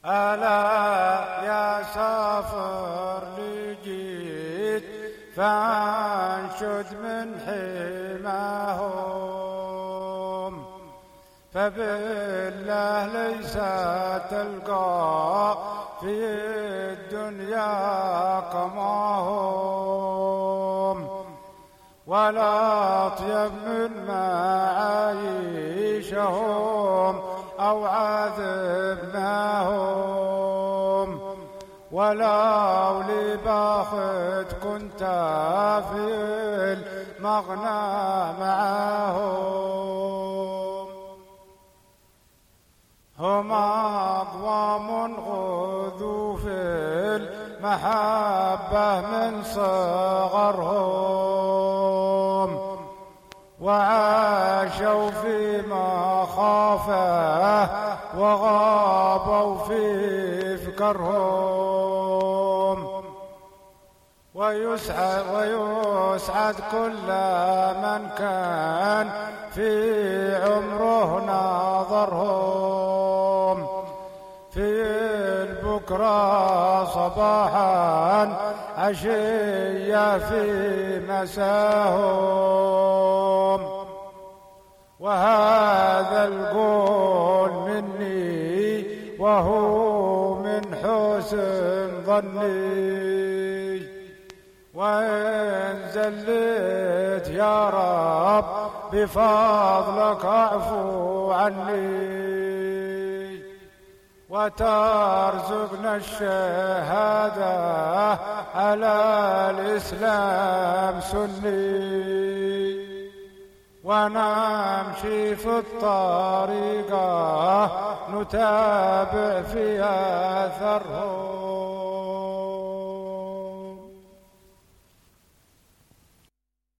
ألا يا سافر لجيت فانشد من حماهم، فبالله ليس تلقى في الدنيا كماهم، ولا أطيب من معايشهم أو عذبناهم، ولو لباخت كنت في المغنى معهم. هم أقوام غذوا في المحبة من صغرهم، وعاشوا في مخافة وغابوا في فكرهم، ويسعد كل من كان في عمره نظرهم، في البكرة صباحا عشية في مساهم. وهذا القول مني وهو من حسن ظني، وإن زلت يا رب بفضلك اعفو عني، وترزقنا الشهادة على الإسلام سني، ونمشي في الطريقة نتابع في أثرهم.